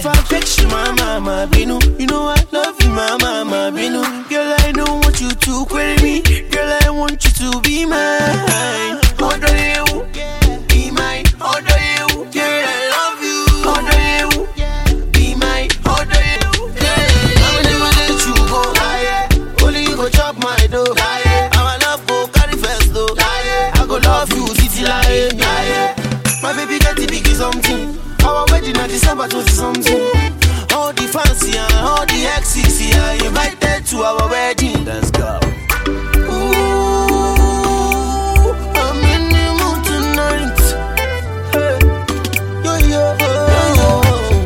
If I fix you, my mama, Binu. You know I love you, my mama, Binu. Girl, I don't want you to quit me. Girl, I want you to be mine. How do you be mine? How do you? Girl, I love you. How do you be mine? How do you? Girl, I will never let you go. Only you go chop my dough. I'm a love go carry first though. I go love you, city like. My baby got the big something. Our wedding at December 20 something. All the fancy and all the exes, I invited to our wedding. Let's go. Ooh, I'm in the mood tonight. Hey, yo, yo, yo.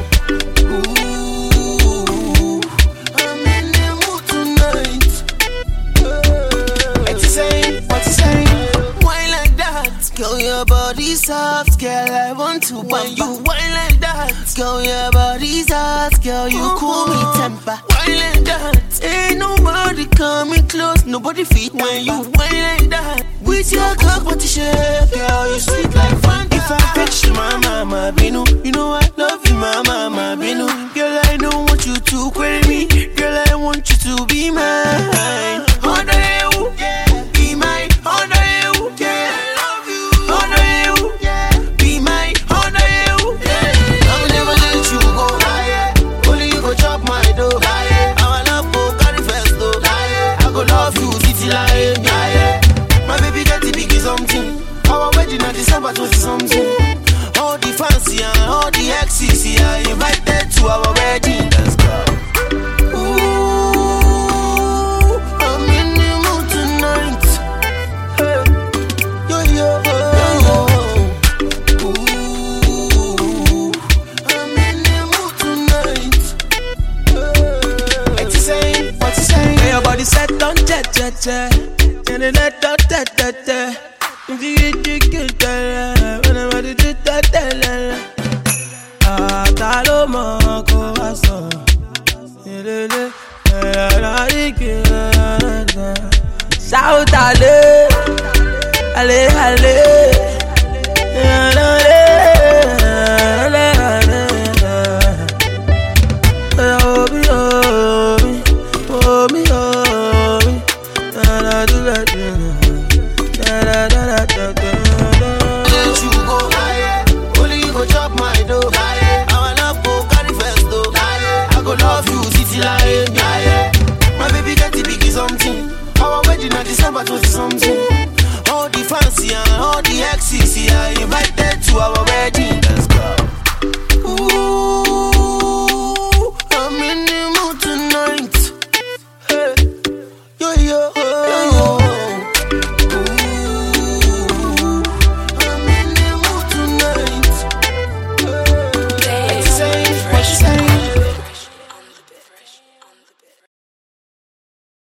Ooh, I'm in the mood tonight. What you saying? What you saying? Why like that? Girl, your body soft, girl. I want to when you whine like that. Girl, your body's hot, girl. You cool me temper. Whine like that. Ain't nobody coming close, nobody feet when you whine like that. With your cock, what you shake, girl. You sweet like Fanta. If I fix you, my mama, Binu. You know I love you, my mama, Binu. Girl, I don't want you to quit me. Girl, I want you to be mine. How do you be mine? How do you? Girl, I love you. How do you be mine? How do you? I will never let you go. Only you go chop my dough. I'm a love go carry first though. I go love you, city like. My baby got the big something. Our wedding at December 20 something. All the fancy and all the exes, I invited to our wedding. Let's go. Ooh, I'm in the mood tonight. Hey, yo, yo, yo. Ooh, I'm in the mood tonight. What you saying? What you saying? Hey, your body set on jet, jet, jet. And then that, that, that, that, that. If you get you get that, when I'm ready to that, that. Ah, talo mo ko aso. Elele, shout ale, ale, ale. December 20 something. All the fancy and all the exes, I invited to our